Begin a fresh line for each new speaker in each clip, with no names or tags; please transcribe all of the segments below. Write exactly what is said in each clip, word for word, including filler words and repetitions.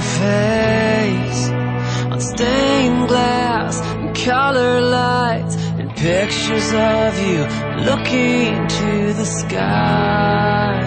face on stained glass and color lights and pictures of you looking to the sky.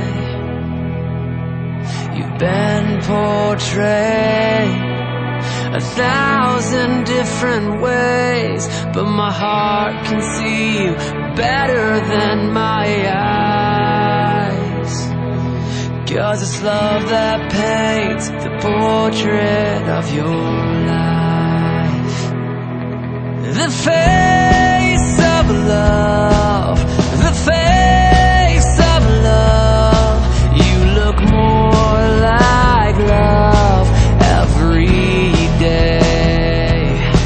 You've been portrayed a thousand different ways, but my heart can see you better than my eyes. 'Cause it's love that paints the portrait of your life. The face of love, the face of love. You look more like love every day.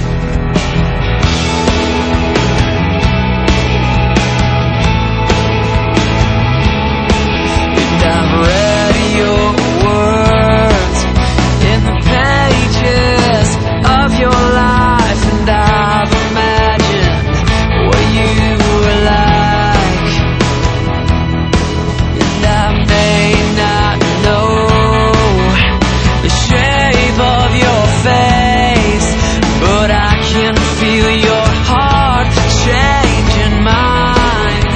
And I've read your words in the pages of your life, and I've imagined what you were like. And I may not know the shape of your face, but I can feel your heart changing mine.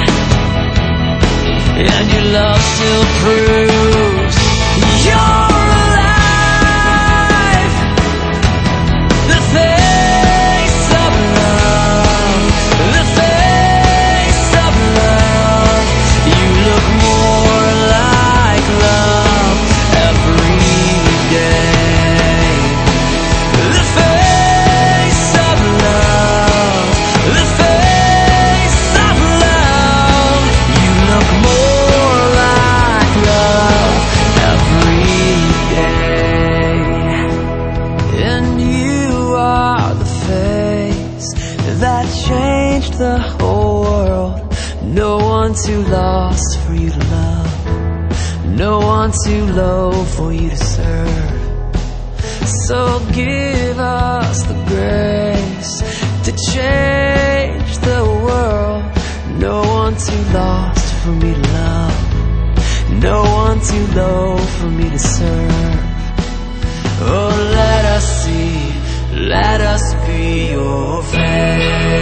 And your love still proves you're alive. The face of love, the face of love. You look more like love every day. The face of love, the face of love. You look more like love every day. And you are the face that changed the whole world. No one too lost for you to love, no one too low for you to serve. So give us the grace to change the world. No one too lost for me to love, no one too low for me to serve. Oh, let us see, let us be your face.